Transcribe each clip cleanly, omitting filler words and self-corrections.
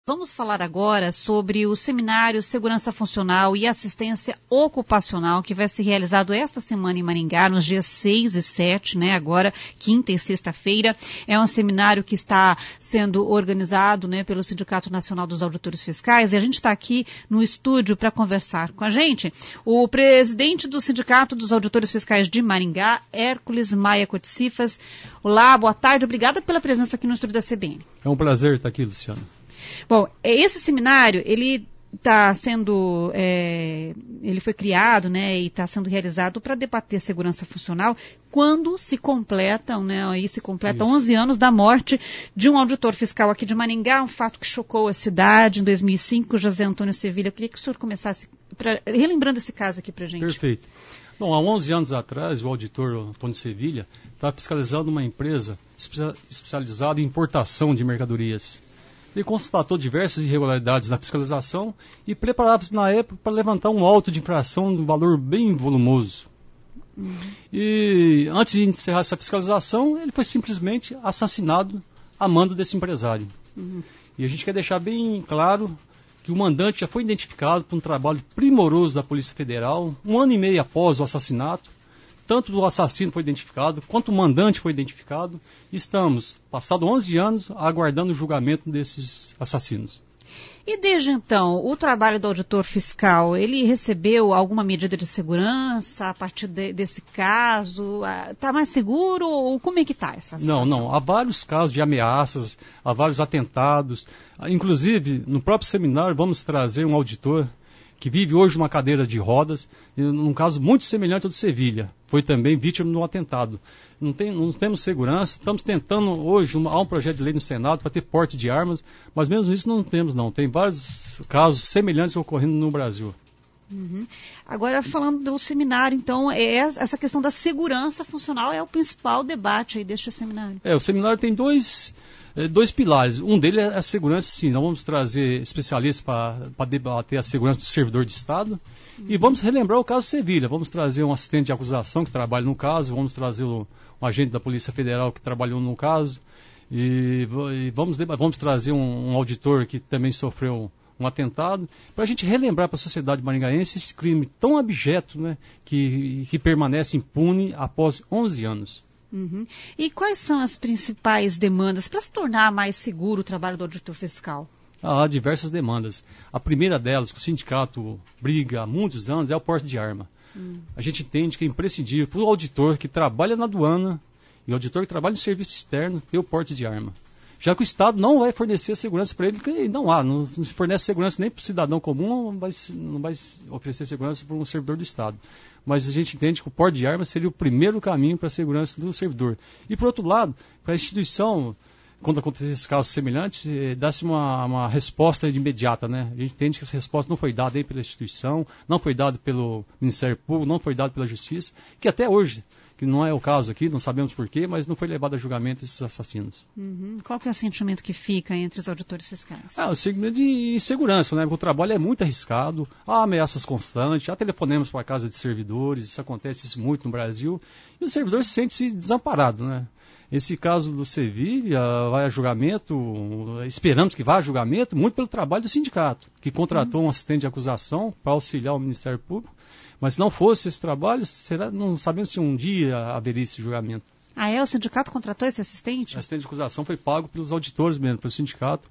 Vamos falar agora sobre o seminário Segurança Funcional e Assistência Ocupacional que vai ser realizado esta semana em Maringá, nos dias 6 e 7, agora quinta e sexta-feira. É um seminário que está sendo organizado pelo Sindicato Nacional dos Auditores Fiscais e a gente está aqui no estúdio para conversar com a gente o presidente do Sindicato dos Auditores Fiscais de Maringá, Hércules Maia Cotecifas. Olá, boa tarde, obrigada pela presença aqui no estúdio da CBN. É um prazer estar aqui, Luciano. Bom, esse seminário, ele está sendo, ele foi criado, e está sendo realizado para debater segurança funcional quando se completam, aí se completam 11 anos da morte de um auditor fiscal aqui de Maringá, um fato que chocou a cidade em 2005, José Antônio Sevilha. Eu queria que o senhor começasse relembrando esse caso aqui para a gente. Perfeito. Bom, há 11 anos atrás, o auditor Antônio Sevilha estava fiscalizando uma empresa especializada em importação de mercadorias. Ele constatou diversas irregularidades na fiscalização e preparava-se na época para levantar um auto de infração de um valor bem volumoso. E antes de encerrar essa fiscalização, ele foi simplesmente assassinado a mando desse empresário. E a gente quer deixar bem claro que o mandante já foi identificado por um trabalho primoroso da Polícia Federal, 1 ano e meio após o assassinato. Tanto o assassino foi identificado, quanto o mandante foi identificado. Estamos, passados 11 anos, aguardando o julgamento desses assassinos. E desde então, o trabalho do auditor fiscal, ele recebeu alguma medida de segurança a partir desse caso? Está mais seguro ou como é que está essa situação? Não. Há vários casos de ameaças, há vários atentados. Inclusive, no próprio seminário, vamos trazer um auditor que vive hoje numa cadeira de rodas, num caso muito semelhante ao de Sevilha. Foi também vítima de um atentado. Não temos segurança, estamos tentando hoje, há um projeto de lei no Senado para ter porte de armas, mas mesmo isso não temos, não. Tem vários casos semelhantes ocorrendo no Brasil. Agora, falando do seminário, então, essa questão da segurança funcional é o principal debate aí deste seminário. O seminário tem dois pilares. Um deles é a segurança, sim. Nós vamos trazer especialistas para debater a segurança do servidor de Estado. E vamos relembrar o caso Sevilha. Vamos trazer um assistente de acusação que trabalha no caso. Vamos trazer um agente da Polícia Federal que trabalhou no caso. E vamos trazer um auditor que também sofreu um atentado, para a gente relembrar para a sociedade maringaense esse crime tão abjeto, que permanece impune após 11 anos. E quais são as principais demandas para se tornar mais seguro o trabalho do auditor fiscal? Há diversas demandas. A primeira delas, que o sindicato briga há muitos anos, é o porte de arma. A gente entende que é imprescindível para o auditor que trabalha na aduana e o auditor que trabalha no serviço externo ter o porte de arma. Já que o Estado não vai fornecer segurança para ele, porque não fornece segurança nem para o cidadão comum, não vai oferecer segurança para um servidor do Estado. Mas a gente entende que o porte de armas seria o primeiro caminho para a segurança do servidor. E, por outro lado, para a instituição, quando acontecer esse caso semelhante, dá-se uma resposta imediata. A gente entende que essa resposta não foi dada pela instituição, não foi dada pelo Ministério Público, não foi dada pela Justiça, que até hoje, que não é o caso aqui, não sabemos porquê, mas não foi levado a julgamento esses assassinos. Qual que é o sentimento que fica entre os auditores fiscais? O sentimento de insegurança, porque o trabalho é muito arriscado, há ameaças constantes, há telefonemas para a casa de servidores, isso acontece muito no Brasil, e o servidor sente-se desamparado, Esse caso do Sevilha vai a julgamento, esperamos que vá a julgamento, muito pelo trabalho do sindicato, que contratou um assistente de acusação para auxiliar o Ministério Público. Mas se não fosse esse trabalho, não sabemos se um dia haveria esse julgamento. O sindicato contratou esse assistente? O assistente de acusação foi pago pelos auditores mesmo, pelo sindicato.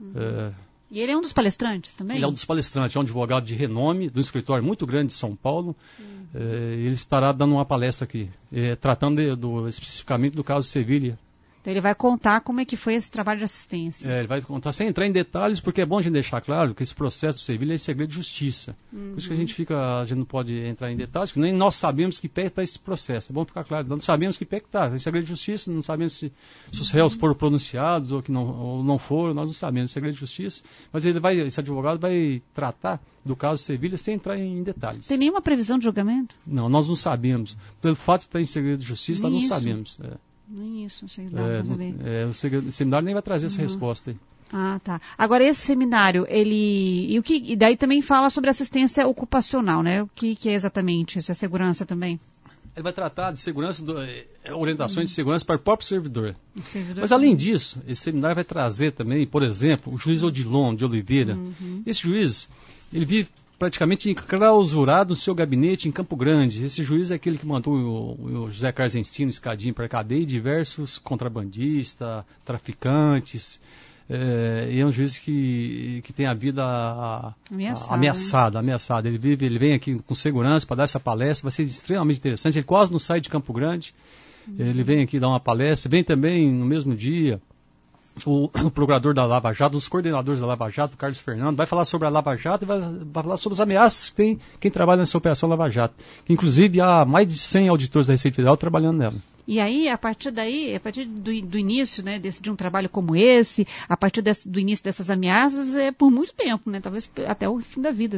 E ele é um dos palestrantes também? Ele é um dos palestrantes, é um advogado de renome, de um escritório muito grande de São Paulo. Ele estará dando uma palestra aqui, tratando especificamente do caso Sevilha. Então ele vai contar como é que foi esse trabalho de assistência. Ele vai contar sem entrar em detalhes, porque é bom a gente deixar claro que esse processo do Sevilha é segredo de justiça. Por isso que a gente não pode entrar em detalhes, porque nem nós sabemos que pé está esse processo. É bom ficar claro, não sabemos que pé que está. É segredo de justiça, não sabemos se os réus foram pronunciados ou não foram, nós não sabemos. É segredo de justiça, mas esse advogado vai tratar do caso Sevilha sem entrar em detalhes. Tem nenhuma previsão de julgamento? Não, nós não sabemos. Pelo fato de estar em segredo de justiça, nós não sabemos. Nem isso, não sei se dá para saber. O seminário nem vai trazer essa resposta aí. Tá. Agora, esse seminário, e daí também fala sobre assistência ocupacional, O que é exatamente isso? É segurança também? Ele vai tratar de segurança, orientações de segurança para o próprio servidor. Mas, além disso, esse seminário vai trazer também, por exemplo, o juiz Odilon de Oliveira. Esse juiz, ele vive praticamente enclausurado no seu gabinete em Campo Grande. Esse juiz é aquele que mandou o José Carlos Encino Escadinho para a cadeia, e diversos contrabandistas, traficantes. E é um juiz que tem a vida ameaçada. Ele vem aqui com segurança para dar essa palestra, vai ser extremamente interessante. Ele quase não sai de Campo Grande. Ele vem aqui dar uma palestra. Vem também no mesmo dia o procurador da Lava Jato, os coordenadores da Lava Jato, o Carlos Fernando, vai falar sobre a Lava Jato e vai falar sobre as ameaças que tem quem trabalha nessa operação Lava Jato. Inclusive, há mais de 100 auditores da Receita Federal trabalhando nela. E aí, a partir do início, né, de um trabalho como esse, a partir do início dessas ameaças, é por muito tempo, né, talvez até o fim da vida.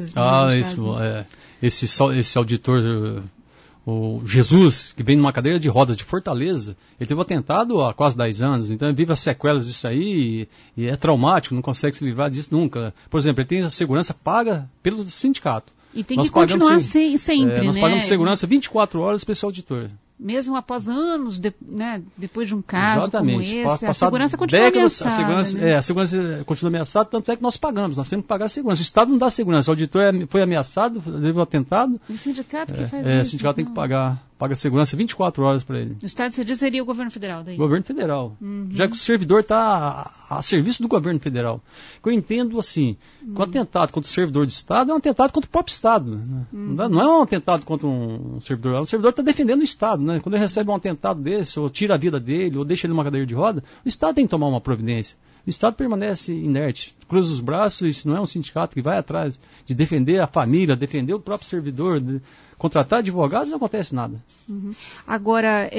Esse auditor, o Jesus, que vem numa cadeira de rodas de Fortaleza, ele teve um atentado há quase 10 anos, então ele vive as sequelas disso aí e é traumático, não consegue se livrar disso nunca. Por exemplo, ele tem a segurança paga pelo sindicato. E tem que continuar sempre, nós pagamos segurança 24 horas para esse auditor. Mesmo após anos, depois de um caso como esse, a segurança continua ameaçada. A segurança continua ameaçada, tanto é que nós pagamos, nós temos que pagar a segurança. O Estado não dá segurança, o auditor foi ameaçado, teve um atentado. E o sindicato que faz isso? O sindicato tem que paga segurança 24 horas para ele. O Estado, você diz, seria o governo federal daí? Governo federal. Já que o servidor está a serviço do governo federal. Eu entendo assim, que o atentado contra o servidor do Estado é um atentado contra o próprio Estado. Né? Não é um atentado contra um servidor. O servidor está defendendo o Estado. Né? Quando ele recebe um atentado desse, ou tira a vida dele, ou deixa ele numa cadeira de roda, o Estado tem que tomar uma providência. O Estado permanece inerte, cruza os braços, isso não é um sindicato que vai atrás de defender a família, defender o próprio servidor, contratar advogados, não acontece nada. Agora,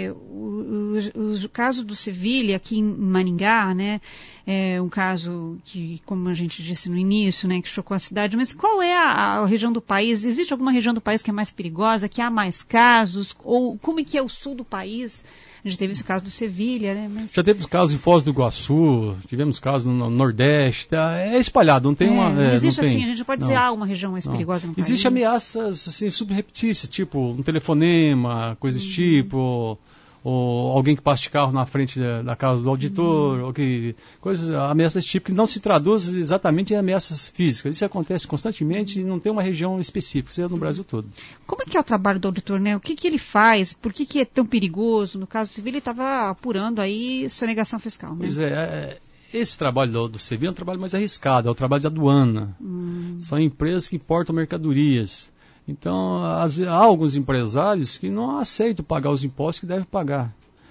o caso do Sevilha aqui em Maringá, né, é um caso que, como a gente disse no início, né, que chocou a cidade, mas qual é a região do país? Existe alguma região do país que é mais perigosa, que há mais casos? Ou como é que é o sul do país? A gente teve esse caso do Sevilha, né? Mas... Já teve casos em Foz do Iguaçu, tivemos casos no Nordeste, é espalhado, não tem uma... Não existe assim, a gente pode dizer, uma região mais perigosa no país. Existem ameaças, assim, subreptícias, tipo um telefonema, coisas tipo... ou alguém que passa de carro na frente da casa do auditor, ou ameaças desse tipo, que não se traduz exatamente em ameaças físicas. Isso acontece constantemente e não tem uma região específica, isso é no Brasil todo. Como é que é o trabalho do auditor, né? O que ele faz? Por que é tão perigoso? No caso do Sevilha, ele estava apurando aí sonegação fiscal, né? Pois esse trabalho do Sevilha é um trabalho mais arriscado, é o trabalho de aduana. São empresas que importam mercadorias. Então, há alguns empresários que não aceitam pagar os impostos que devem pagar.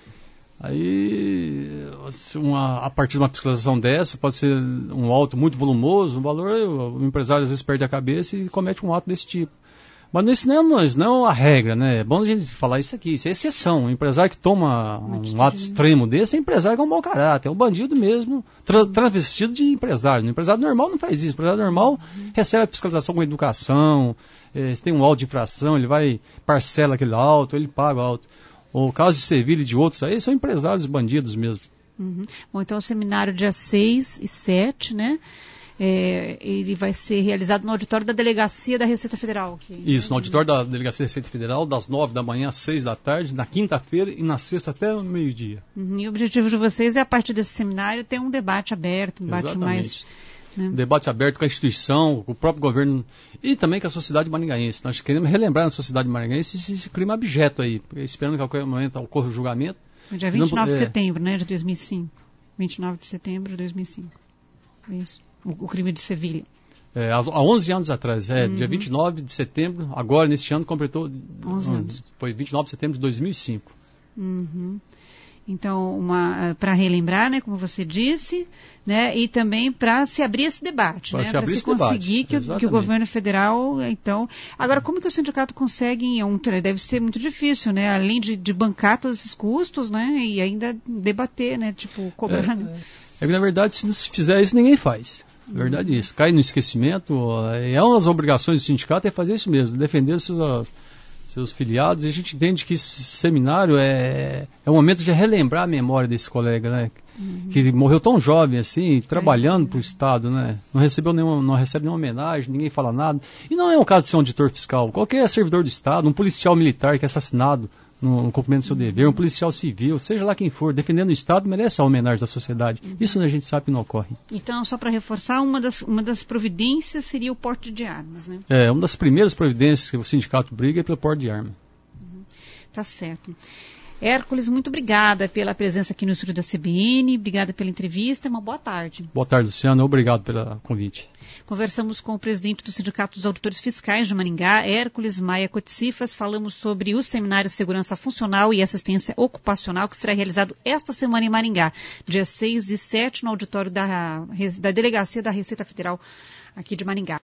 Aí, a partir de uma fiscalização dessa, pode ser um auto muito volumoso, um valor, o empresário às vezes perde a cabeça e comete um ato desse tipo. Mas isso não é a regra, né? É bom a gente falar isso aqui, isso é exceção. Um empresário que toma um ato extremo desse é um empresário com um mau caráter, é um bandido mesmo, travestido de empresário. O empresário normal não faz isso, o empresário normal recebe a fiscalização com educação, se tem um auto de infração, ele vai, parcela aquele auto, ele paga o auto. O caso de Sevilha e de outros aí são empresários bandidos mesmo. Bom, então o seminário dia 6 e 7, né? Ele vai ser realizado no auditório da Delegacia da Receita Federal. Isso, no auditório da Delegacia da Receita Federal, das 9 da manhã às 6 da tarde, na quinta-feira e na sexta até o meio-dia. E o objetivo de vocês é, a partir desse seminário, ter um debate aberto, um debate mais... Um debate aberto com a instituição, com o próprio governo e também com a sociedade maringaense. Nós queremos relembrar na sociedade maringaense esse clima abjeto aí, esperando que a qualquer momento ocorra o julgamento. No dia 29 de setembro, né, de 2005. 29 de setembro de 2005. É isso. O crime de Sevilha. Há 11 anos atrás, dia 29 de setembro, agora neste ano completou 11 anos. Foi 29 de setembro de 2005. Então, para relembrar, né, como você disse, né, e também para se abrir esse debate, né, para se conseguir que o governo federal, então... Agora, como que o sindicato consegue, deve ser muito difícil, né, além de bancar todos esses custos, né, e ainda debater, né, tipo, cobrar... Na verdade, se não se fizer isso, ninguém faz. Na verdade é isso. Cai no esquecimento, é uma das obrigações do sindicato é fazer isso mesmo, defender seus filiados, e a gente entende que esse seminário é um momento de relembrar a memória desse colega, né? Que morreu tão jovem assim, trabalhando para o Estado, né? Não recebe nenhuma homenagem, ninguém fala nada. E não é um caso de ser um auditor fiscal. Qualquer servidor do Estado, um policial militar que é assassinado no cumprimento do seu dever, um policial civil, seja lá quem for, defendendo o Estado, merece a homenagem da sociedade. Isso a gente sabe que não ocorre. Então, só para reforçar, uma das providências seria o porte de armas, né? Uma das primeiras providências que o sindicato briga é pelo porte de arma. Tá certo. Hércules, muito obrigada pela presença aqui no estúdio da CBN, obrigada pela entrevista, uma boa tarde. Boa tarde, Luciano, obrigado pelo convite. Conversamos com o presidente do Sindicato dos Auditores Fiscais de Maringá, Hércules Maia Coticifas, falamos sobre o Seminário Segurança Funcional e Assistência Ocupacional que será realizado esta semana em Maringá, dia 6 e 7, no auditório da Delegacia da Receita Federal aqui de Maringá.